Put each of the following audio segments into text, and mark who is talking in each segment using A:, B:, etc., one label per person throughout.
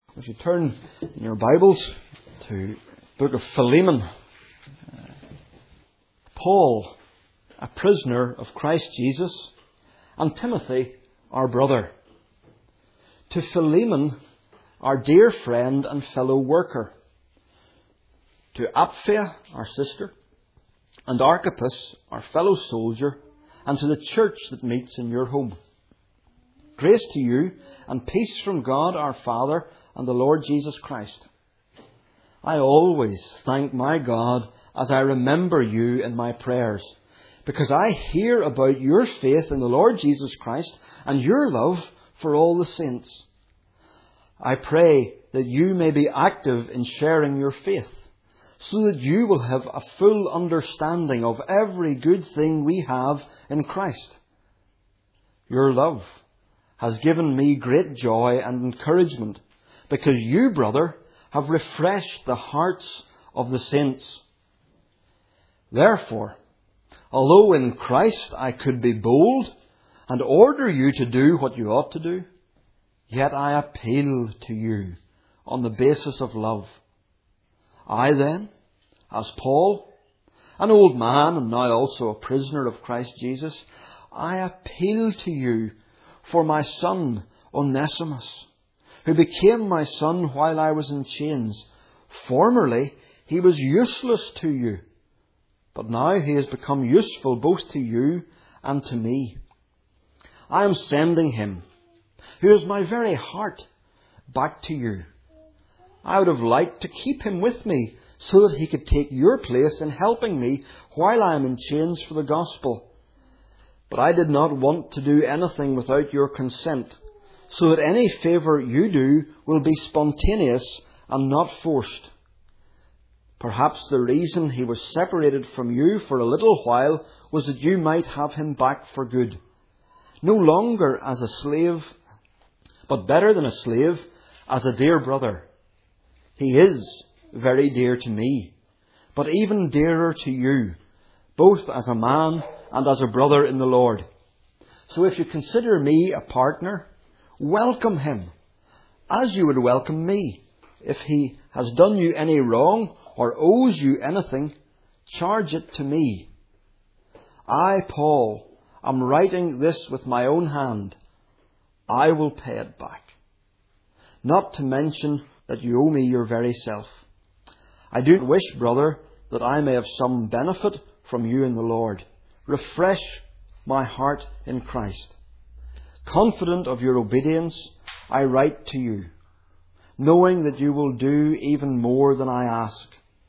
A: If you turn in your Bibles to the book of Philemon, Paul, a prisoner of Christ Jesus, and Timothy, our brother. To Philemon, our dear friend and fellow worker. To Apphia, our sister, and Archippus, our fellow soldier, and to the church that meets in your home. Grace to you and peace from God our Father and the Lord Jesus Christ. I always thank my God as I remember you in my prayers, because I hear about your faith in the Lord Jesus Christ and your love for all the saints. I pray that you may be active in sharing your faith, so that you will have a full understanding of every good thing we have in Christ. Your love has given me great joy and encouragement, because you, brother, have refreshed the hearts of the saints. Therefore, although in Christ I could be bold and order you to do what you ought to do, yet I appeal to you on the basis of love. I then, as Paul, an old man and now also a prisoner of Christ Jesus, I appeal to you for my son Onesimus, who became my son while I was in chains. Formerly he was useless to you, but now he has become useful both to you and to me. I am sending him, who is my very heart, back to you. I would have liked to keep him with me, so that he could take your place in helping me while I am in chains for the gospel. But I did not want to do anything without your consent, so that any favour you do will be spontaneous and not forced. Perhaps the reason he was separated from you for a little while was that you might have him back for good, no longer as a slave, but better than a slave, as a dear brother. He is very dear to me, but even dearer to you, both as a man and as a brother in the Lord. So if you consider me a partner, welcome him, as you would welcome me. If he has done you any wrong or owes you anything, charge it to me. I, Paul, am writing this with my own hand. I will pay it back. Not to mention that you owe me your very self. I do wish, brother, that I may have some benefit from you in the Lord. Refresh my heart in Christ. Confident of your obedience, I write to you, knowing that you will do even more than I ask.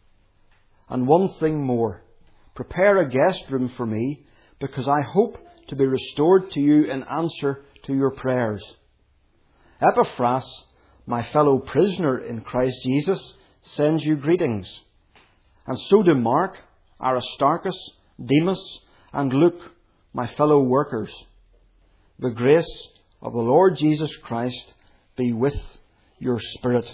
A: And one thing more, prepare a guest room for me, because I hope to be restored to you in answer to your prayers. Epaphras, my fellow prisoner in Christ Jesus, sends you greetings. And so do Mark, Aristarchus, Demas, and Luke, my fellow workers. The grace of the Lord Jesus Christ be with your spirit.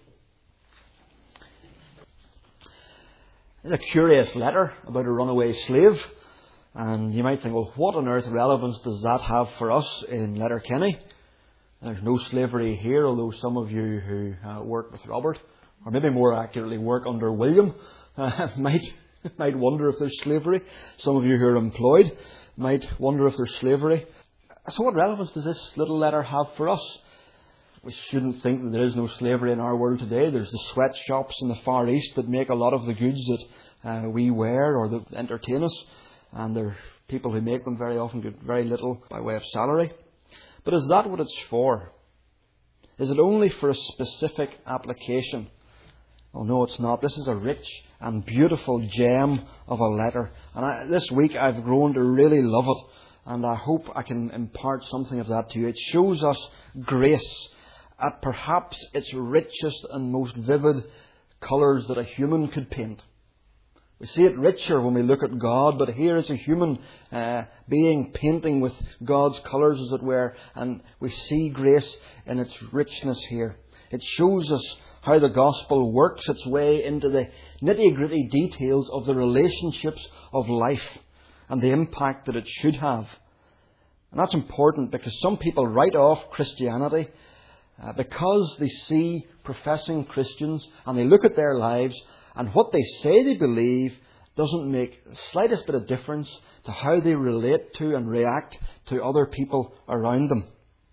A: It's a curious letter about a runaway slave. And you might think, well, what on earth relevance does that have for us in Letterkenny? There's no slavery here, although some of you who work with Robert, or maybe more accurately work under William, might wonder if there's slavery. Some of you who are employed might wonder if there's slavery. So what relevance does this little letter have for us? We shouldn't think that there is no slavery in our world today. There's the sweatshops in the Far East that make a lot of the goods that we wear or that entertain us. And there are people who make them very often get very little by way of salary. But is that what it's for? Is it only for a specific application? Oh no, it's not. This is a rich and beautiful gem of a letter. And this week I've grown to really love it. And I hope I can impart something of that to you. It shows us grace at perhaps its richest and most vivid colours that a human could paint. We see it richer when we look at God, but here is a human being painting with God's colours, as it were, and we see grace in its richness here. It shows us how the gospel works its way into the nitty-gritty details of the relationships of life and the impact that it should have. And that's important because some people write off Christianity because they see professing Christians and they look at their lives, and what they say they believe doesn't make the slightest bit of difference to how they relate to and react to other people around them.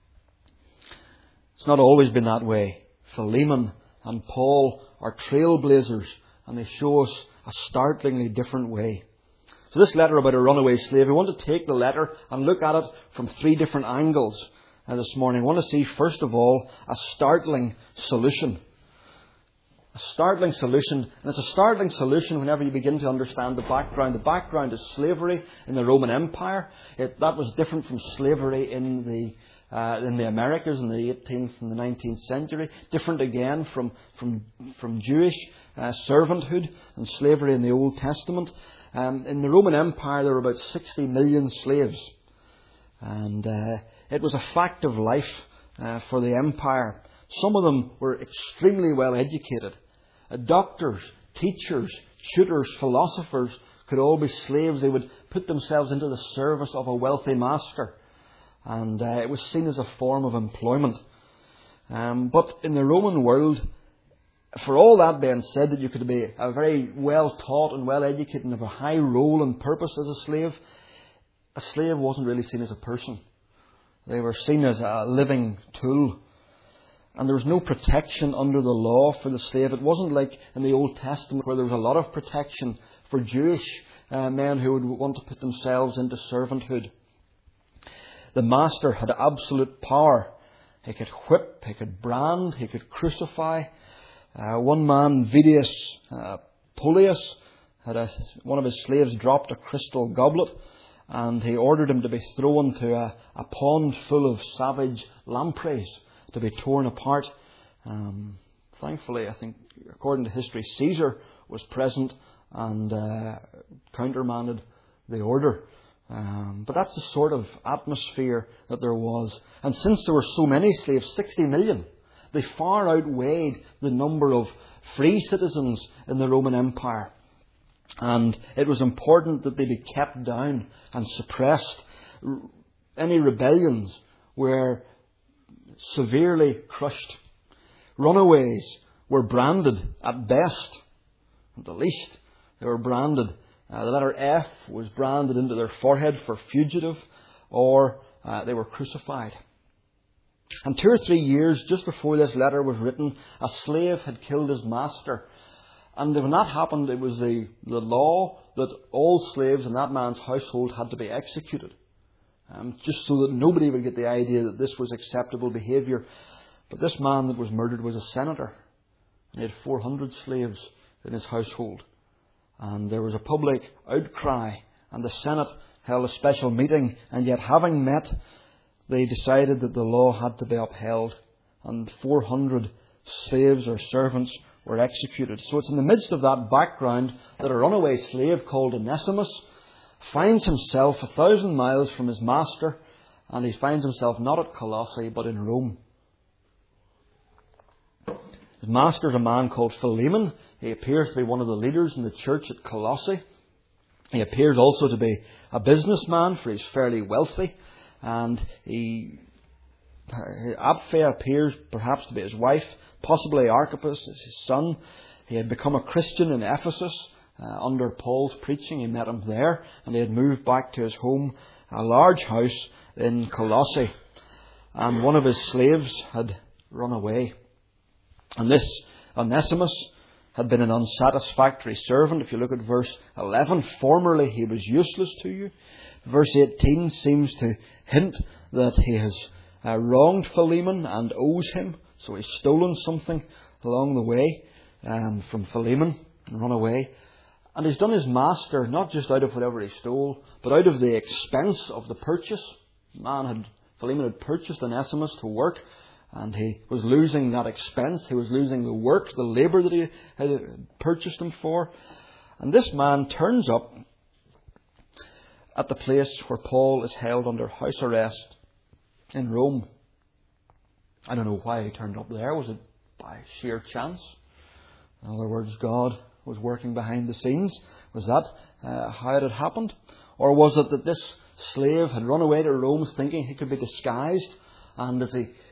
A: It's not always been that way. Philemon and Paul are trailblazers, and they show us a startlingly different way. So this letter about a runaway slave, we want to take the letter and look at it from three different angles this morning. I want to see, first of all, a startling solution. A startling solution. And it's a startling solution whenever you begin to understand the background. The background is slavery in the Roman Empire. That was different from slavery in the Americas in the 18th and the 19th century. Different again from Jewish servanthood and slavery in the Old Testament. In the Roman Empire there were about 60 million slaves. And it was a fact of life for the empire. Some of them were extremely well educated. Doctors, teachers, tutors, philosophers could all be slaves. They would put themselves into the service of a wealthy master. And it was seen as a form of employment. But in the Roman world, for all that being said, that you could be a very well taught and well educated and have a high role and purpose as a slave wasn't really seen as a person. They were seen as a living tool. And there was no protection under the law for the slave. It wasn't like in the Old Testament where there was a lot of protection for Jewish men who would want to put themselves into servanthood. The master had absolute power. He could whip, he could brand, he could crucify. One man, Vedius Polius, had one of his slaves dropped a crystal goblet, and he ordered him to be thrown to a pond full of savage lampreys to be torn apart. Thankfully, I think, according to history, Caesar was present and countermanded the order. But that's the sort of atmosphere that there was. And since there were so many slaves, 60 million, they far outweighed the number of free citizens in the Roman Empire. And it was important that they be kept down and suppressed. Any rebellions were severely crushed. Runaways were branded at best. At the least, they were branded. The letter F was branded into their forehead for fugitive, or they were crucified. And 2 or 3 years just before this letter was written, a slave had killed his master. And when that happened, it was the law that all slaves in that man's household had to be executed. Just so that nobody would get the idea that this was acceptable behaviour. But this man that was murdered was a senator. And he had 400 slaves in his household. And there was a public outcry. And the Senate held a special meeting. And yet, having met, they decided that the law had to be upheld. And 400 slaves or servants were executed. So it's in the midst of that background that a runaway slave called Onesimus finds himself 1,000 miles from his master, and he finds himself not at Colossae but in Rome. His master is a man called Philemon. He appears to be one of the leaders in the church at Colossae. He appears also to be a businessman, for he's fairly wealthy, and Apphia appears perhaps to be his wife. Possibly Archippus is his son. He had become a Christian in Ephesus under Paul's preaching. He met him there, and he had moved back to his home, a large house in Colossae. And one of his slaves had run away. And this Onesimus had been an unsatisfactory servant. If you look at verse 11, formerly he was useless to you. Verse 18 seems to hint that he has wronged Philemon and owes him. So he's stolen something along the way from Philemon and run away. And he's done his master not just out of whatever he stole, but out of the expense of the purchase. Philemon had purchased Onesimus to work, and he was losing that expense. He was losing the work, the labour that he had purchased him for. And this man turns up at the place where Paul is held under house arrest in Rome. I don't know why he turned up there. Was it by sheer chance? In other words, God was working behind the scenes. Was that how it had happened? Or was it that this slave had run away to Rome thinking he could be disguised, and as he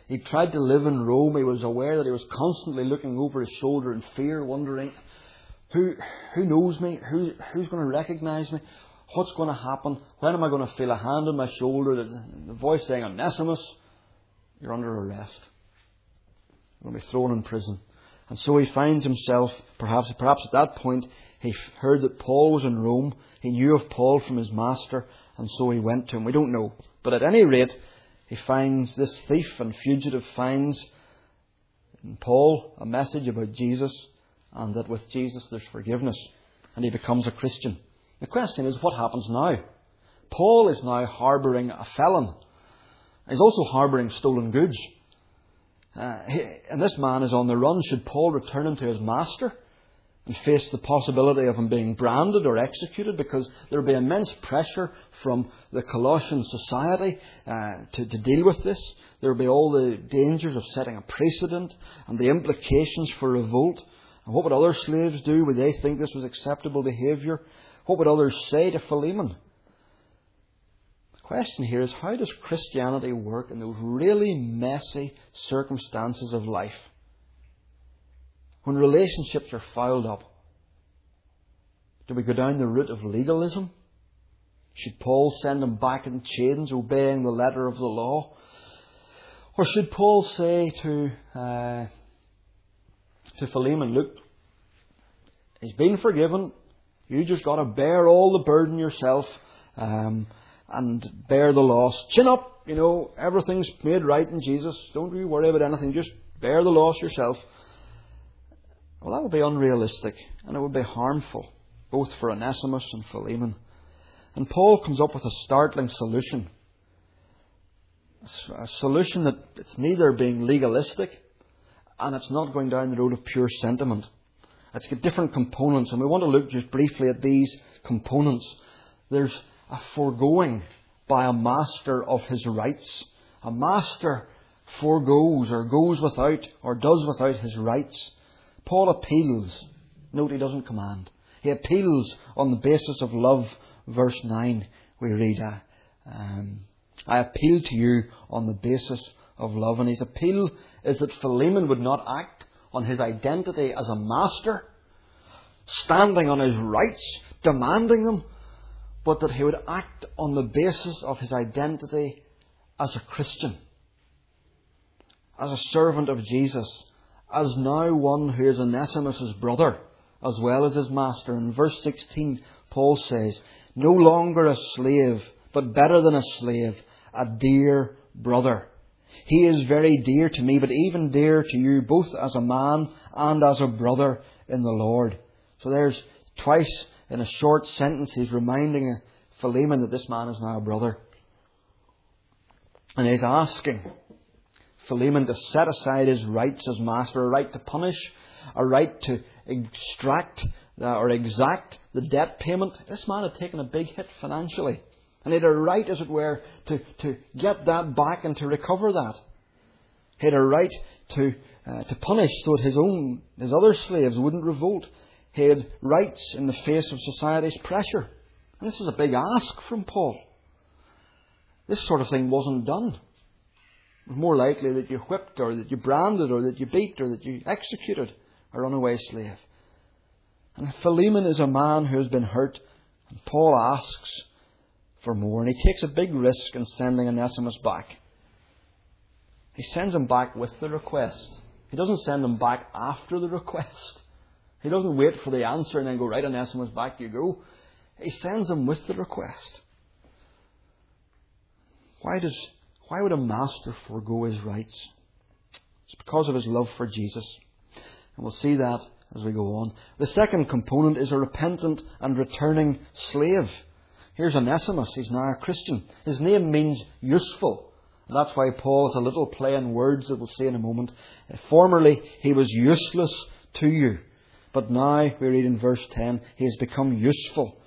A: He tried to live in Rome. He was aware that he was constantly looking over his shoulder in fear, wondering, who knows me? Who's going to recognize me? What's going to happen? When am I going to feel a hand on my shoulder? The voice saying, Onesimus, you're under arrest. You're going to be thrown in prison. And so he finds himself, perhaps at that point, he heard that Paul was in Rome. He knew of Paul from his master, and so he went to him. We don't know. But at any rate, he finds this thief and fugitive finds in Paul a message about Jesus, and that with Jesus there's forgiveness. And he becomes a Christian. The question is, what happens now? Paul is now harbouring a felon. He's also harbouring stolen goods. And this man is on the run. Should Paul return him to his master and face the possibility of him being branded or executed? Because there will be immense pressure from the Colossian society to deal with this. There will be all the dangers of setting a precedent and the implications for revolt. And what would other slaves do? Would they think this was acceptable behaviour? What would others say to Philemon? The question here is, how does Christianity work in those really messy circumstances of life? When relationships are fouled up, do we go down the route of legalism? Should Paul send them back in chains, obeying the letter of the law? Or should Paul say to Philemon, look, he's been forgiven. You just got to bear all the burden yourself and bear the loss. Chin up, everything's made right in Jesus. Don't you worry about anything. Just bear the loss yourself. Well, that would be unrealistic, and it would be harmful, both for Onesimus and Philemon. And Paul comes up with a startling solution. A solution that it's neither being legalistic, and it's not going down the road of pure sentiment. It's got different components, and we want to look just briefly at these components. There's a foregoing by a master of his rights. A master foregoes or goes without or does without his rights. Paul appeals. Note, he doesn't command. He appeals on the basis of love. Verse 9, we read, I appeal to you on the basis of love. And his appeal is that Philemon would not act on his identity as a master, standing on his rights, demanding them, but that he would act on the basis of his identity as a Christian, as a servant of Jesus, as now one who is Onesimus' brother, as well as his master. In verse 16, Paul says, no longer a slave, but better than a slave, a dear brother. He is very dear to me, but even dear to you, both as a man and as a brother in the Lord. So there's twice in a short sentence he's reminding Philemon that this man is now a brother. And he's asking Philemon to set aside his rights as master, a right to punish, a right to extract or exact the debt payment. This man had taken a big hit financially. And he had a right, as it were, to get that back and to recover that. He had a right to punish so that his other slaves wouldn't revolt. He had rights in the face of society's pressure. And this was a big ask from Paul. This sort of thing wasn't done. It was more likely that you whipped or that you branded or that you beat or that you executed a runaway slave. And Philemon is a man who has been hurt. And Paul asks for more. And he takes a big risk in sending Onesimus back. He sends him back with the request. He doesn't send him back after the request. He doesn't wait for the answer and then go, right, Onesimus, back you go. He sends him with the request. Why would a master forego his rights? It's because of his love for Jesus. And we'll see that as we go on. The second component is a repentant and returning slave. Here's Onesimus. He's now a Christian. His name means useful. And that's why Paul has a little play on words that we'll see in a moment. Formerly, he was useless to you. But now, we read in verse 10, he has become useful.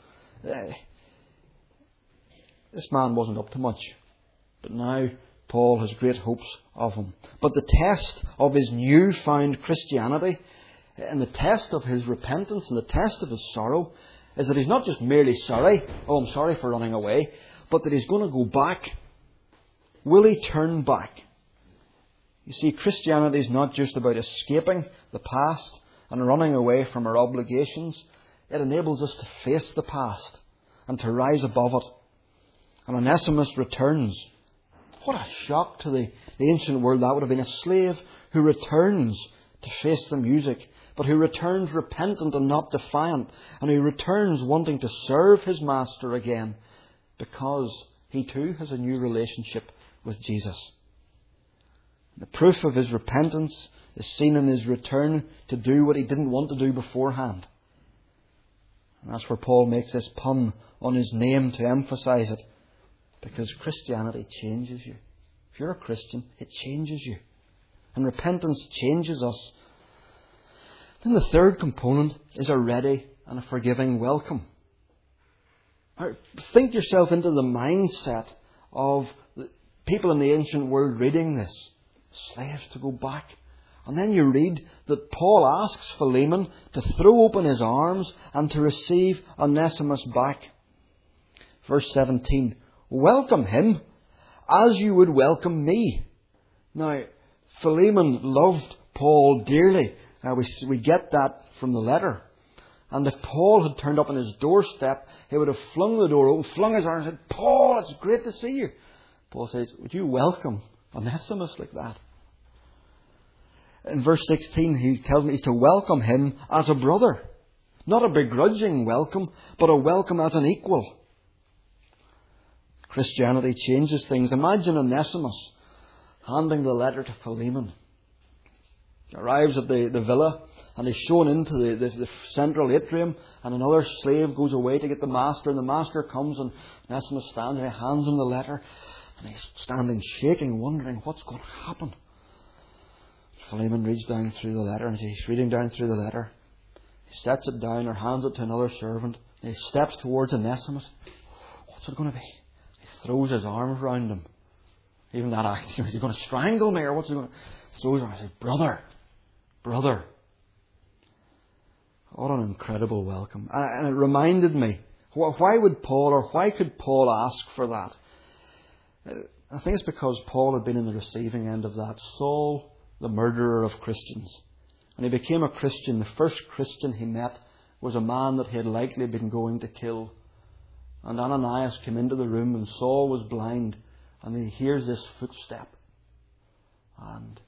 A: This man wasn't up to much. But now, Paul has great hopes of him. But the test of his newfound Christianity, and the test of his repentance, and the test of his sorrow, is that he's not just merely sorry, oh, I'm sorry for running away, but that he's going to go back. Will he turn back? You see, Christianity is not just about escaping the past and running away from our obligations. It enables us to face the past and to rise above it. And Onesimus returns. What a shock to the ancient world that would have been. A slave who returns to face the music, but who returns repentant and not defiant, and who returns wanting to serve his master again because he too has a new relationship with Jesus. The proof of his repentance is seen in his return to do what he didn't want to do beforehand. And that's where Paul makes this pun on his name to emphasize it. Because Christianity changes you. If you're a Christian, it changes you. And repentance changes us. Then the third component is a ready and a forgiving welcome. Now, think yourself into the mindset of the people in the ancient world reading this. Slaves to go back. And then you read that Paul asks Philemon to throw open his arms and to receive Onesimus back. Verse 17. Welcome him as you would welcome me. Now, Philemon loved Paul dearly. We get that from the letter. And if Paul had turned up on his doorstep, he would have flung the door open, flung his arms and said, Paul, it's great to see you. Paul says, would you welcome Onesimus like that? In verse 16, he tells me he's to welcome him as a brother. Not a begrudging welcome, but a welcome as an equal. Christianity changes things. Imagine Onesimus handing the letter to Philemon. He arrives at the villa and he's shown into the central atrium, and another slave goes away to get the master, and the master comes and Onesimus stands and he hands him the letter, and he's standing shaking, wondering what's going to happen. Philemon reads down through the letter, and as he's reading down through the letter, he sets it down or hands it to another servant, and he steps towards Onesimus. What's it going to be? He throws his arms around him. Even that act, is he going to strangle me or what's he going to... He throws his arms and says, brother. What an incredible welcome. And it reminded me, why could Paul ask for that? I think it's because Paul had been in the receiving end of that. Saul, the murderer of Christians. And he became a Christian. The first Christian he met was a man that he had likely been going to kill. And Ananias came into the room, and Saul was blind, and he hears this footstep. And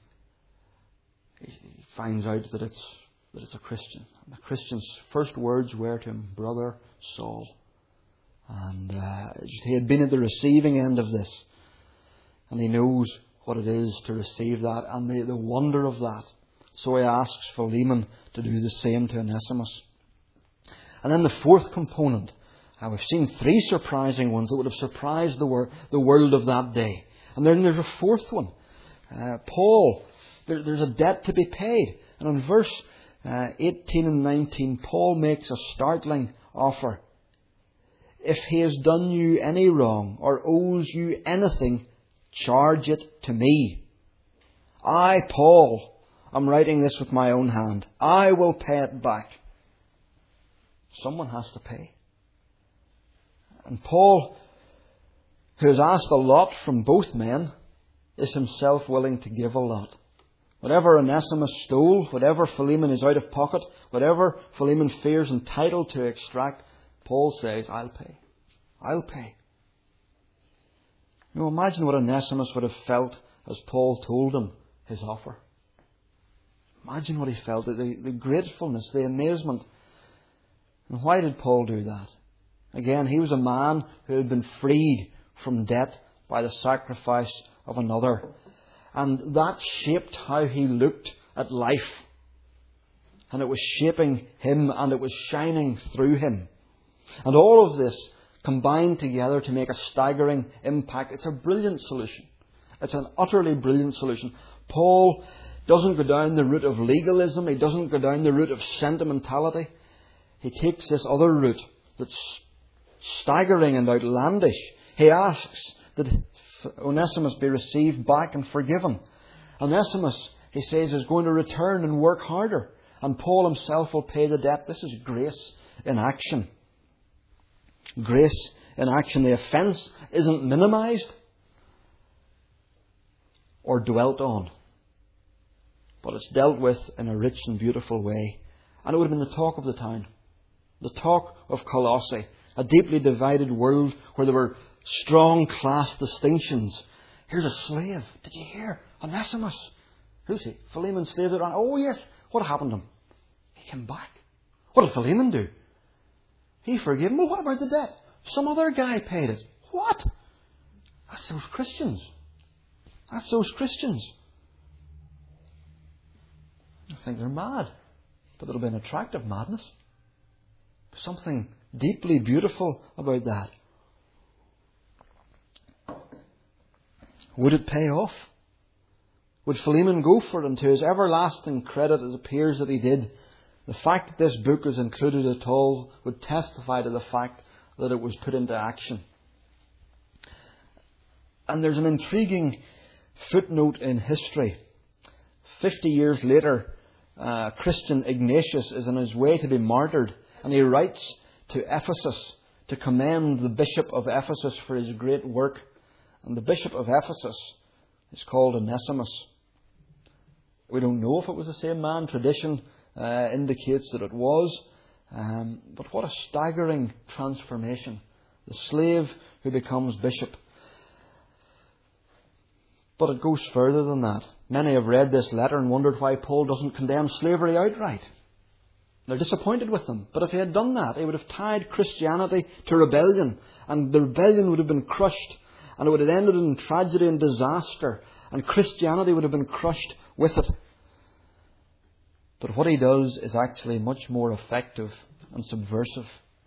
A: he finds out that it's a Christian. And the Christian's first words were to him, Brother Saul. And he had been at the receiving end of this. And he knows what it is to receive that and the wonder of that. So he asks Philemon to do the same to Onesimus. And then the fourth component. We've seen three surprising ones that would have surprised the world of that day. And then there's a fourth one. Paul, there's a debt to be paid. And in verse 18 and 19, Paul makes a startling offer. If he has done you any wrong or owes you anything, charge it to me. I, Paul, am writing this with my own hand. I will pay it back. Someone has to pay. And Paul, who has asked a lot from both men, is himself willing to give a lot. Whatever Onesimus stole, whatever Philemon is out of pocket, whatever Philemon fears entitled to extract, Paul says, I'll pay. I'll pay. You know, imagine what Onesimus would have felt as Paul told him his offer. Imagine what he felt, the gratefulness, the amazement. And why did Paul do that? Again, he was a man who had been freed from debt by the sacrifice of another. And that shaped how he looked at life. And it was shaping him, and it was shining through him. And all of this combined together to make a staggering impact. It's a brilliant solution. It's an utterly brilliant solution. Paul doesn't go down the route of legalism. He doesn't go down the route of sentimentality. He takes this other route that's staggering and outlandish. He asks that Onesimus be received back and forgiven. Onesimus, he says, is going to return and work harder. And Paul himself will pay the debt. This is grace in action. Grace in action. The offence isn't minimized or dwelt on. but it's dealt with in a rich and beautiful way. And it would have been the talk of the town. The talk of Colossae. A deeply divided world where there were strong class distinctions. Here's a slave. Did you hear? Onesimus. Who's he? Philemon's slave that ran. Oh yes. What happened to him? He came back. What did Philemon do? He forgave him. Well, what about the debt? Some other guy paid it. What? That's those Christians. That's those Christians. I think they're mad. But it'll be an attractive madness. Something deeply beautiful about that. Would it pay off? Would Philemon go for it? And to his everlasting credit, it appears that he did. The fact that this book is included at all would testify to the fact that it was put into action. And there's an intriguing footnote in history. 50 years later, Christian Ignatius is on his way to be martyred, and he writes to Ephesus to commend the Bishop of Ephesus for his great work. And the Bishop of Ephesus is called Onesimus. We don't know if it was the same man. Tradition indicates that it was. But what a staggering transformation. The slave who becomes bishop. But it goes further than that. Many have read this letter and wondered why Paul doesn't condemn slavery outright. They're disappointed with them. But if he had done that, he would have tied Christianity to rebellion. And the rebellion would have been crushed. And it would have ended in tragedy and disaster. And Christianity would have been crushed with it. But what he does is actually much more effective and subversive.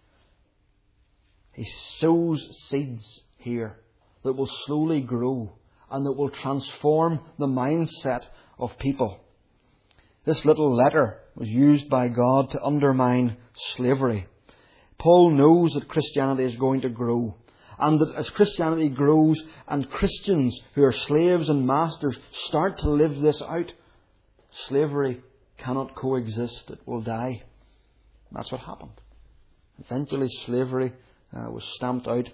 A: He sows seeds here that will slowly grow and that will transform the mindset of people. This little letter was used by God to undermine slavery. Paul knows that Christianity is going to grow, and that as Christianity grows and Christians who are slaves and masters start to live this out, slavery cannot coexist. It will die. That's what happened. Eventually slavery was stamped out.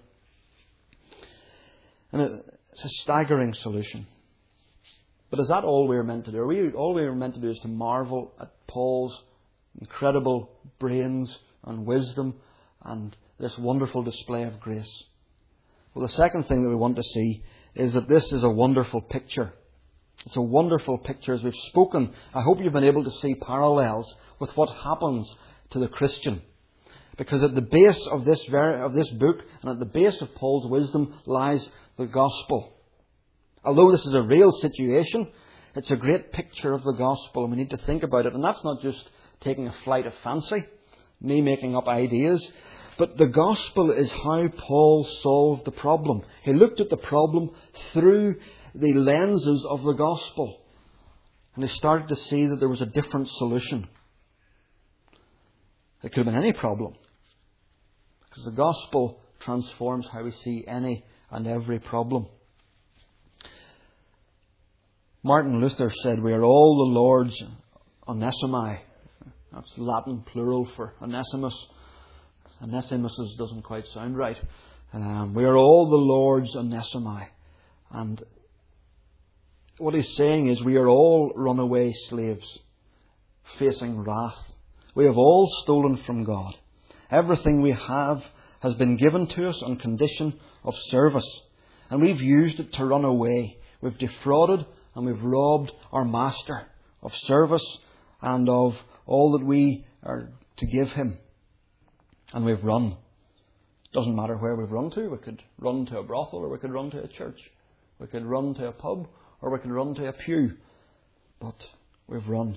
A: And it's a staggering solution. But is that all we're meant to do? All we're meant to do is to marvel at Paul's incredible brains and wisdom and this wonderful display of grace? Well, the second thing that we want to see is that this is a wonderful picture. It's a wonderful picture. As we've spoken, I hope you've been able to see parallels with what happens to the Christian. Because at the base of this book and at the base of Paul's wisdom lies the gospel. Although this is a real situation, it's a great picture of the gospel, and we need to think about it. And that's not just taking a flight of fancy, me making up ideas, but the gospel is how Paul solved the problem. He looked at the problem through the lenses of the gospel, and he started to see that there was a different solution. It could have been any problem, because the gospel transforms how we see any and every problem. Martin Luther said, "We are all the Lord's Onesimi." That's Latin plural for Onesimus. Onesimus doesn't quite sound right. We are all the Lord's Onesimi. And what he's saying is we are all runaway slaves facing wrath. We have all stolen from God. Everything we have has been given to us on condition of service. And we've used it to run away. We've defrauded and we've robbed our Master of service and of all that we are to give Him. And we've run. Doesn't matter where we've run to. We could run to a brothel, or we could run to a church. We could run to a pub, or we could run to a pew. But we've run.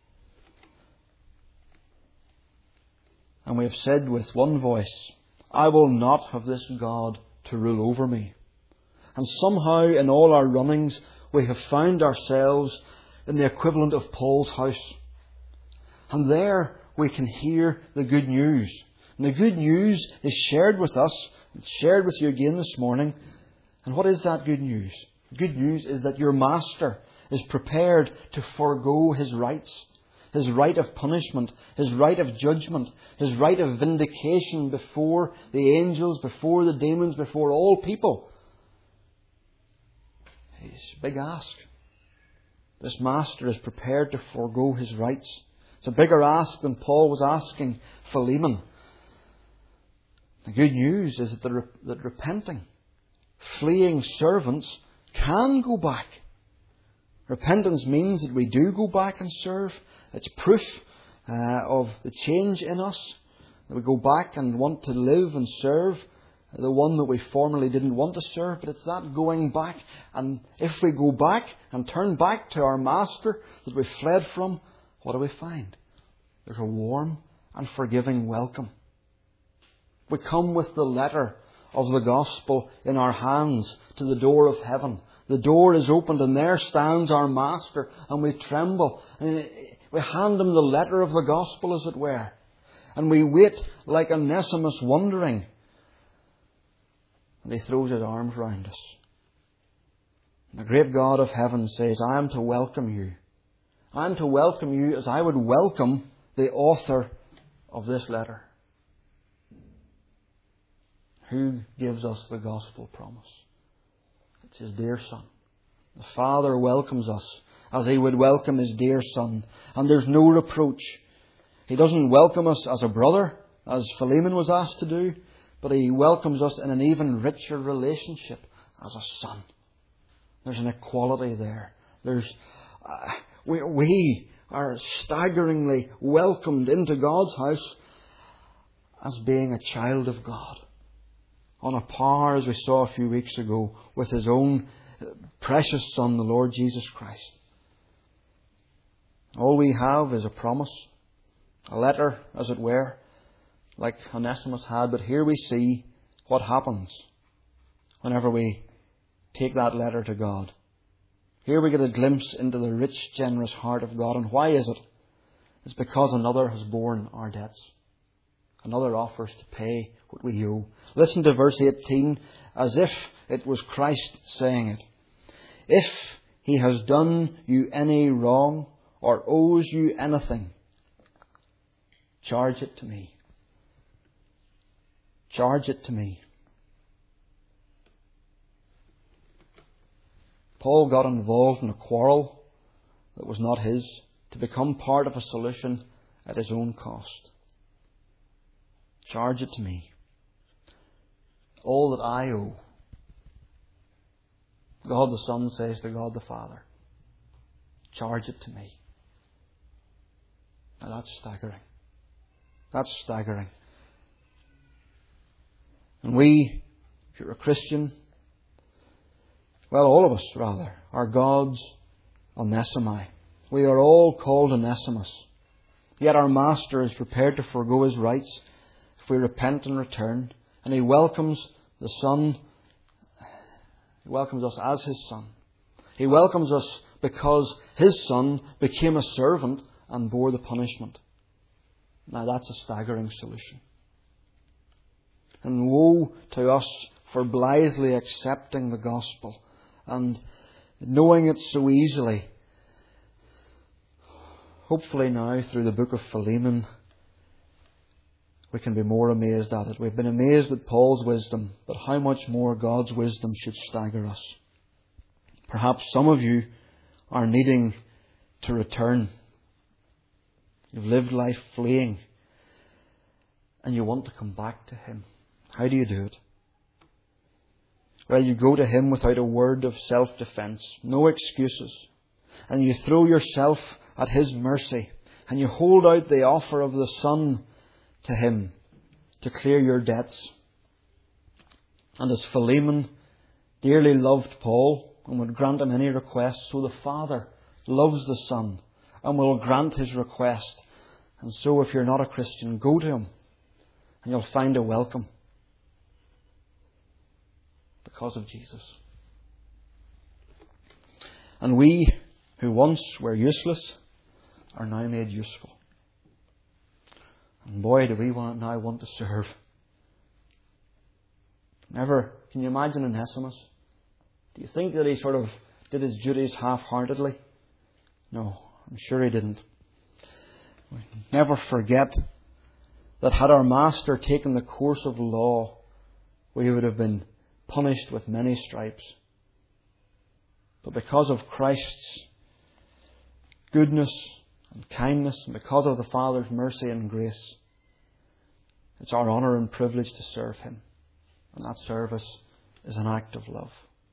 A: And we have said with one voice, "I will not have this God to rule over me." And somehow in all our runnings we have found ourselves in the equivalent of Paul's house. And there we can hear the good news. And the good news is shared with us. It's shared with you again this morning. And what is that good news? Good news is that your Master is prepared to forego His rights. His right of punishment, His right of judgment, His right of vindication before the angels, before the demons, before all people. It's a big ask. This master is prepared to forego his rights. It's a bigger ask than Paul was asking Philemon. The good news is that repenting, fleeing servants can go back. Repentance means that we do go back and serve. It's proof of the change in us, that we go back and want to live and serve the one that we formerly didn't want to serve. But it's that going back. And if we go back and turn back to our master that we fled from, what do we find? There's a warm and forgiving welcome. We come with the letter of the gospel in our hands to the door of heaven. The door is opened and there stands our master, and we tremble. And we hand him the letter of the gospel, as it were. And we wait like Onesimus, wondering. And he throws his arms round us. And the great God of heaven says, I am to welcome you. I am to welcome you as I would welcome the author of this letter. Who gives us the gospel promise? It's his dear Son. The Father welcomes us as he would welcome his dear Son. And there's no reproach. He doesn't welcome us as a brother, as Philemon was asked to do, but he welcomes us in an even richer relationship as a son. There's an equality there. We are staggeringly welcomed into God's house as being a child of God. On a par, as we saw a few weeks ago, with his own precious Son, the Lord Jesus Christ. All we have is a promise, a letter, as it were, like Onesimus had. But here we see what happens whenever we take that letter to God. Here we get a glimpse into the rich, generous heart of God. And why is it? It's because another has borne our debts. Another offers to pay what we owe. Listen to verse 18 as if it was Christ saying it. If he has done you any wrong or owes you anything, charge it to me. Charge it to me. Paul got involved in a quarrel that was not his to become part of a solution at his own cost. Charge it to me. All that I owe. God the Son says to God the Father, charge it to me. Now that's staggering. That's staggering. And we, if you're a Christian, well, all of us rather, are God's Onesimus. We are all called Onesimus. Yet our Master is prepared to forego his rights if we repent and return. And he welcomes the Son. He welcomes us as his Son. He welcomes us because his Son became a servant and bore the punishment. Now that's a staggering solution. And woe to us for blithely accepting the gospel and knowing it so easily. Hopefully now through the book of Philemon we can be more amazed at it. We've been amazed at Paul's wisdom, but how much more God's wisdom should stagger us. Perhaps some of you are needing to return. You've lived life fleeing and you want to come back to him. How do you do it? Well, you go to him without a word of self-defence, no excuses, and you throw yourself at his mercy, and you hold out the offer of the Son to him to clear your debts. And as Philemon dearly loved Paul and would grant him any request, so the Father loves the Son and will grant his request. And so if you're not a Christian, go to him and you'll find a welcome because of Jesus. And we who once were useless are now made useful. And boy, do we now want to serve. Never. Can you imagine Onesimus? Do you think that he sort of did his duties half-heartedly? No, I'm sure he didn't. We never forget that had our Master taken the course of law, we would have been punished with many stripes. But because of Christ's goodness and kindness, and because of the Father's mercy and grace, it's our honour and privilege to serve Him. And that service is an act of love.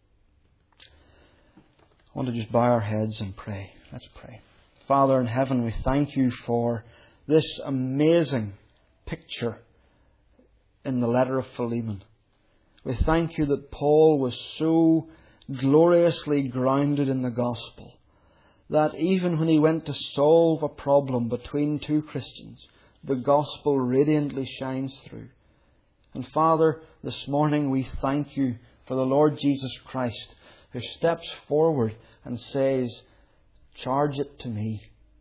A: I want to just bow our heads and pray. Let's pray. Father in heaven, we thank You for this amazing picture in the letter of Philemon. We thank You that Paul was so gloriously grounded in the gospel that even when he went to solve a problem between two Christians, the gospel radiantly shines through. And Father, this morning we thank You for the Lord Jesus Christ, who steps forward and says, "Charge it to me.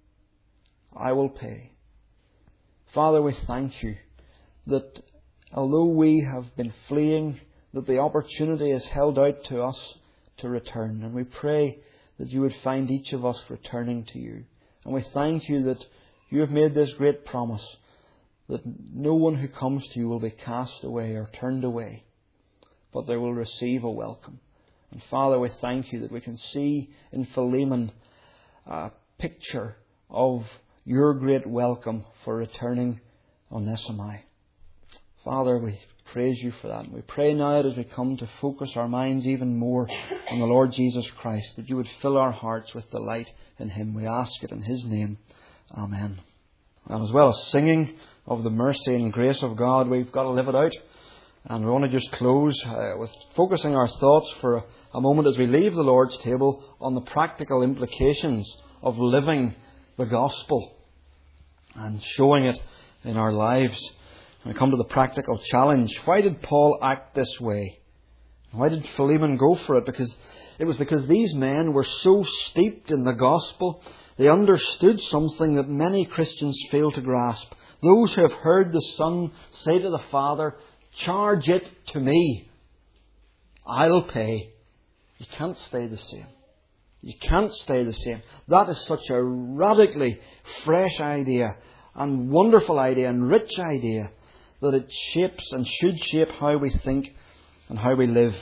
A: I will pay." Father, we thank You that although we have been fleeing, that the opportunity is held out to us to return. And we pray that You would find each of us returning to You. And we thank You that You have made this great promise that no one who comes to You will be cast away or turned away, but they will receive a welcome. And Father, we thank You that we can see in Philemon a picture of Your great welcome for returning Onesimus. Father, we praise You for that. And we pray now that as we come to focus our minds even more on the Lord Jesus Christ, that You would fill our hearts with delight in Him. We ask it in His name. Amen. And as well as singing of the mercy and grace of God, we've got to live it out. And we want to just close with focusing our thoughts for a moment as we leave the Lord's table on the practical implications of living the gospel and showing it in our lives. And we come to the practical challenge. Why did Paul act this way? Why did Philemon go for it? It was because these men were so steeped in the gospel, they understood something that many Christians fail to grasp. Those who have heard the Son say to the Father, "Charge it to me. I'll pay." You can't stay the same. You can't stay the same. That is such a radically fresh idea and wonderful idea and rich idea that it shapes and should shape how we think and how we live.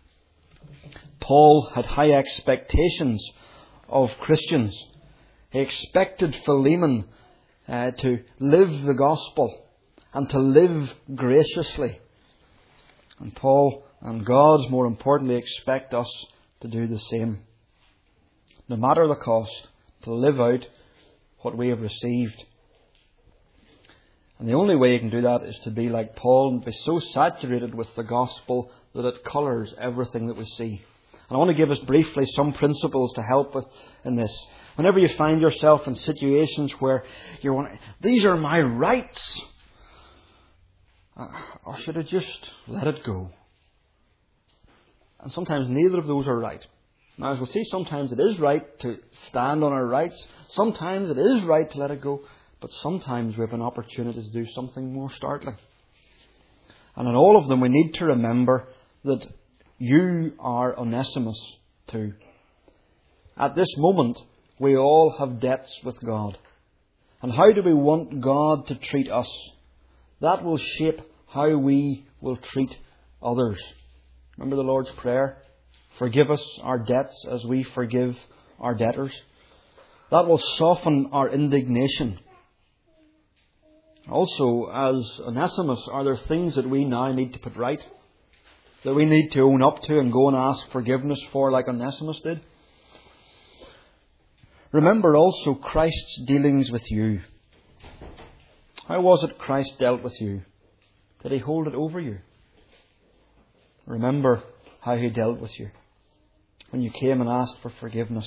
A: Paul had high expectations of Christians. He expected Philemon to live the gospel and to live graciously. And Paul and God, more importantly, expect us to do the same. No matter the cost, to live out what we have received. And the only way you can do that is to be like Paul and be so saturated with the gospel that it colours everything that we see. And I want to give us briefly some principles to help with in this. Whenever you find yourself in situations where you want, these are my rights, or should I just let it go? And sometimes neither of those are right. Now, as we'll see, sometimes it is right to stand on our rights. Sometimes it is right to let it go. But sometimes we have an opportunity to do something more startling. And in all of them, we need to remember that you are Onesimus too. At this moment, we all have debts with God. And how do we want God to treat us? That will shape how we will treat others. Remember the Lord's Prayer? Forgive us our debts as we forgive our debtors. That will soften our indignation. Also, as Onesimus, are there things that we now need to put right? That we need to own up to and go and ask forgiveness for like Onesimus did? Remember also Christ's dealings with you. How was it Christ dealt with you? Did He hold it over you? Remember how He dealt with you when you came and asked for forgiveness.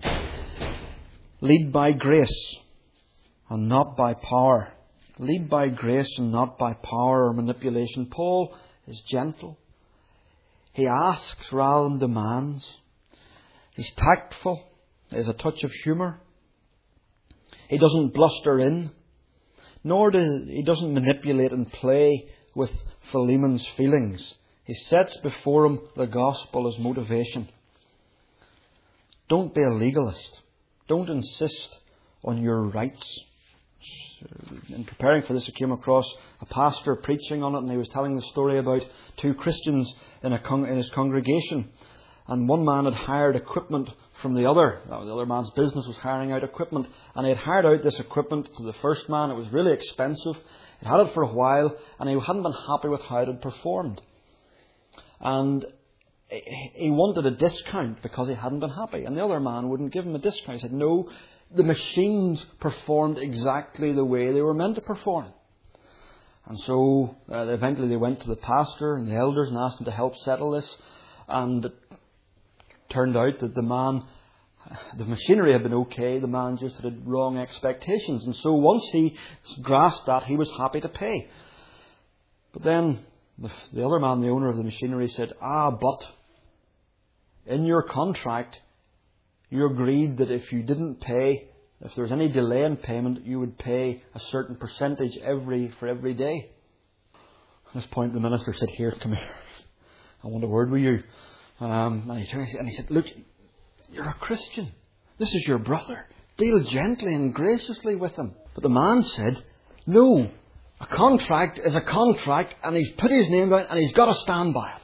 A: Lead by grace and not by power. Lead by grace and not by power or manipulation. Paul is gentle. He asks rather than demands. He's tactful. There's a touch of humour. He doesn't bluster in. He doesn't manipulate and play with Philemon's feelings. He sets before him the gospel as motivation. Don't be a legalist. Don't insist on your rights. In preparing for this, I came across a pastor preaching on it, and he was telling the story about two Christians in his congregation. And one man had hired equipment from the other. The other man's business was hiring out equipment, and he had hired out this equipment to the first man. It was really expensive. He'd had it for a while, and he hadn't been happy with how it had performed. And he wanted a discount because he hadn't been happy. And the other man wouldn't give him a discount. He said, no, the machines performed exactly the way they were meant to perform. And so eventually they went to the pastor and the elders and asked him to help settle this. And it turned out that the machinery had been okay, the man just had wrong expectations. And so once he grasped that, he was happy to pay. But then the other man, the owner of the machinery, said, but in your contract, you agreed that if you didn't pay, if there was any delay in payment, you would pay a certain percentage for every day. At this point, the minister said, here, come here. I want a word with you. And he turned and he said, look, you're a Christian. This is your brother. Deal gently and graciously with him. But the man said, no, a contract is a contract, and he's put his name down and he's got to stand by it.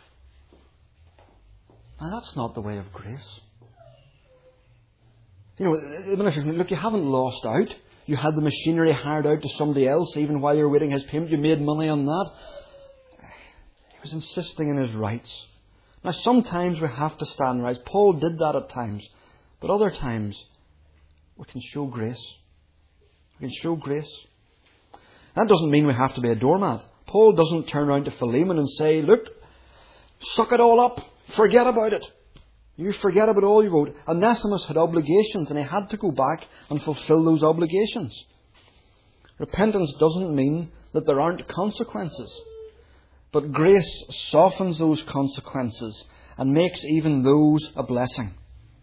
A: Now, that's not the way of grace. You know, the minister said, look, you haven't lost out. You had the machinery hired out to somebody else, even while you were waiting his payment. You made money on that. He was insisting in his rights. Now, sometimes we have to stand right. Paul did that at times. But other times, we can show grace. We can show grace. That doesn't mean we have to be a doormat. Paul doesn't turn around to Philemon and say, look, suck it all up. Forget about it. You forget about all you owed. Onesimus had obligations, and he had to go back and fulfill those obligations. Repentance doesn't mean that there aren't consequences. But grace softens those consequences and makes even those a blessing.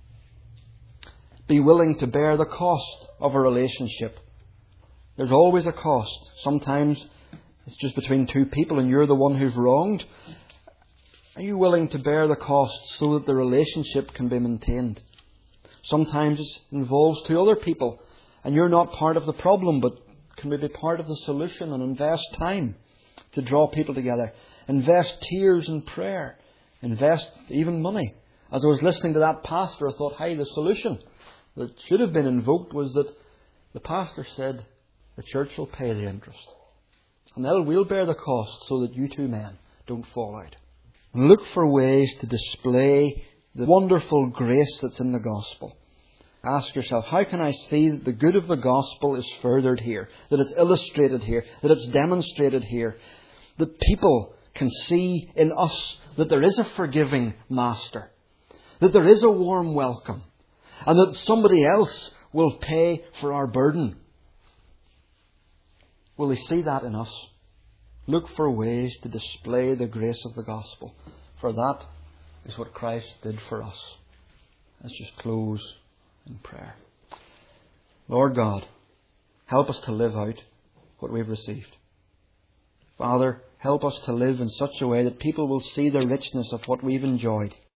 A: Be willing to bear the cost of a relationship. There's always a cost. Sometimes it's just between two people and you're the one who's wronged. Are you willing to bear the cost so that the relationship can be maintained? Sometimes it involves two other people and you're not part of the problem but can be part of the solution, and invest time to draw people together. Invest tears and prayer. Invest even money. As I was listening to that pastor, I thought, hey, the solution that should have been invoked was that the pastor said the church will pay the interest. And we'll bear the cost so that you two men don't fall out. And look for ways to display the wonderful grace that's in the gospel. Ask yourself, how can I see that the good of the gospel is furthered here? That it's illustrated here? That it's demonstrated here? That people can see in us that there is a forgiving master. That there is a warm welcome. And that somebody else will pay for our burden. Will they see that in us? Look for ways to display the grace of the gospel. For that is what Christ did for us. Let's just close in prayer. Lord God, help us to live out what we've received. Father, help us to live in such a way that people will see the richness of what we've enjoyed.